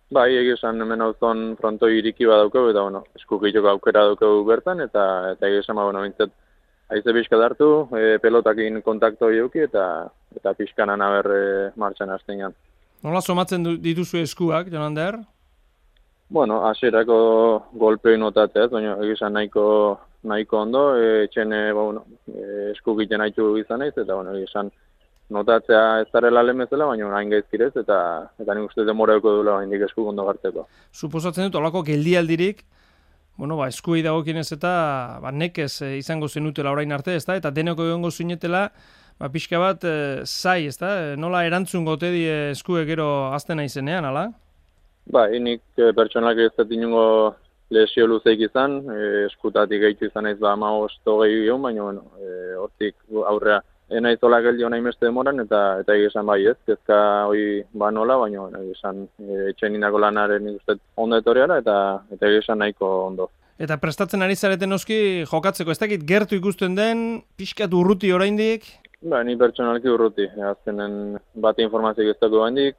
Bai, egia esan hemen auzon frontoi iriki badaukau, eta eskukitoko aukera daukau bertan, eta egia esan, bintzat, haize pixka dartu, pelotakin kontakto eduki, eta pixkanan aber martxan hasten. Nola somatzen dituzu eskuak, Jonander? Hasierako golpei notatzea, baina egia esan nahiko ondo, etxene, eskukiten haitu izan naiz, eta egia esan, notatzea ez zarela lehen bezala, baina hain gaizkirez, eta nik uste demorauko dula indik eskuk ondo gartzeko. Suposatzen dut, olako geldialdirik, eskuei dagokienez eta nekez izango zenutela orain arte, ezta? Eta deneko egongo zinetela, pixka bat zai, ezta? Nola erantzun gote die eskuek gero azten izenean, ala? Nik pertsonalak ez dut inungo lesio luzeik izan, eskutatik gehitu izan naiz 15 gehiago, baina hortik aurrea naiz hola geldio nahi meste demoran, eta egia esan bai ez, kezka hori nola, baina egia esan etxen indako lanaren nik uste ondo etorriara, eta egia esan nahiko ondo. Eta prestatzen ari zareten oski jokatzeko, ez dakit gertu ikusten den, pixkat urruti oraindik? Ni pertsonalki urruti, azkenen bat informazioak ez dago handik,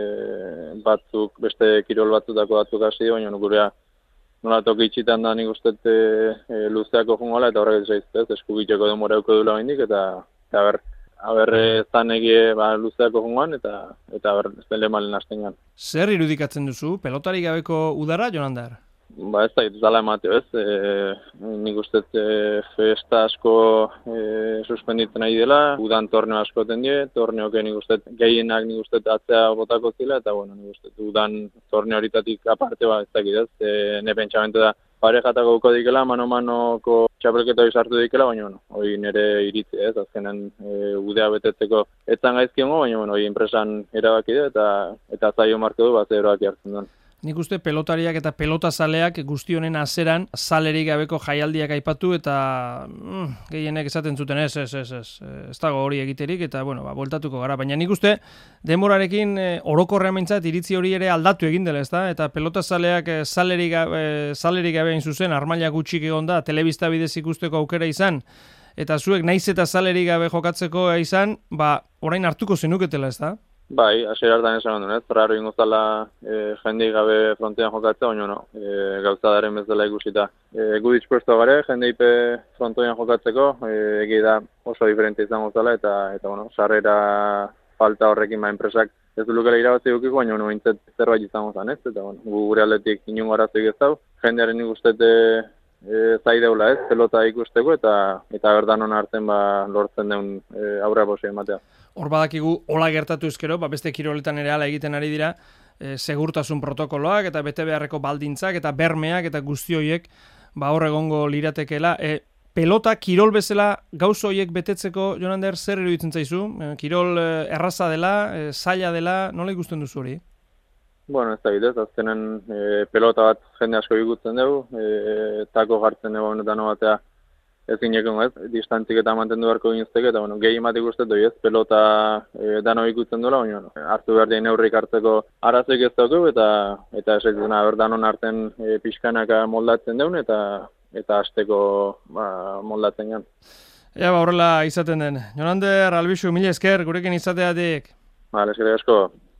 batzuk beste kirol batzutako batzuk hasi, baina gurea nola toki itxitan da nik uste luzeako jungola, eta horrek ez eskubiteko demorauko dula handik, eta aber zan egie luzeako jungoan, eta aber ez den lemalen hasten gan. Zer irudikatzen duzu? Pelotari gabeko udara, Jonandar? Ez da, ez dala emateo ez. Nik uste festa asko suspenditzen nahi dela, udan torneo asko tendie, torneoke nik uste gehienak nik uste atzea botako zila, eta nik uste udan torneo horitatik aparte ez dakit ez. Ne pentsamente da parejatako uko dikela, mano-manoko txapelketa hori sartu dikela, baina hori nire iritzi ez, azkenen udea betetzeko etzan gaizkiongo, baina hori enpresan erabaki da, eta zaio marko du, ze erabaki hartzen duen. Nik uste pelotariak eta pelotazaleak guzti honen azeran zalerik gabeko jaialdiak aipatu eta gehienek esaten zuten ez dago hori egiterik eta bueltatuko gara. Baina nik uste demorarekin orokorrean behintzat iritzi hori ere aldatu egin dela, ezta? Eta pelotazaleak zalerik gabe hain zuzen, armaila gutxik egon da, telebista bidez ikusteko aukera izan, eta zuek naiz eta zalerik gabe jokatzeko izan, orain hartuko zenuketela, ezta? Hasiera hartan esan ondun, raro ingo zala jendei gabe frontean jokatzea, baina gauza daren bezala ikusita. Gu dispuesto gare, jendeipe frontoian jokatzeko, egi da oso diferente izango zala, eta sarrera falta horrekin enpresak ez dulukela irabazi dukiko, baina bintzat zerbait izango zan ez, eta gure aldetik inungo arazoik ez dau, jendearen ikustete zai deula ez, pelota ikusteko, eta berdan hona hartzen lortzen deun aurra posio ematea. Hor badakigu, hola gertatu ezkero, beste kiroletan ere hala egiten ari dira, segurtasun protokoloak eta bete beharreko baldintzak eta bermeak eta guzti horiek hor egongo liratekela. Pelota, kirol bezala gauza horiek betetzeko, Jonander, zer iruditzen zaizu? Kirol erraza dela, zaila dela, nola ikusten duzu hori? Ez da bidez, azkenen pelota bat jende asko ikutzen dugu, tako jartzen dugu dano batea ezin ekon ez, distantzik eta mantendu beharko ginezteke, eta gehi ematik uste doi ez, pelota dano ikutzen duela, baina hartu behar dien neurrik hartzeko arazoik ez dugu, eta esaitzen danon hartzen pixkanaka moldatzen deun, eta hasteko moldatzen gan. Horrela izaten den. Jonander, Albixu, mila esker, gurekin izateatik. Eskerrik asko.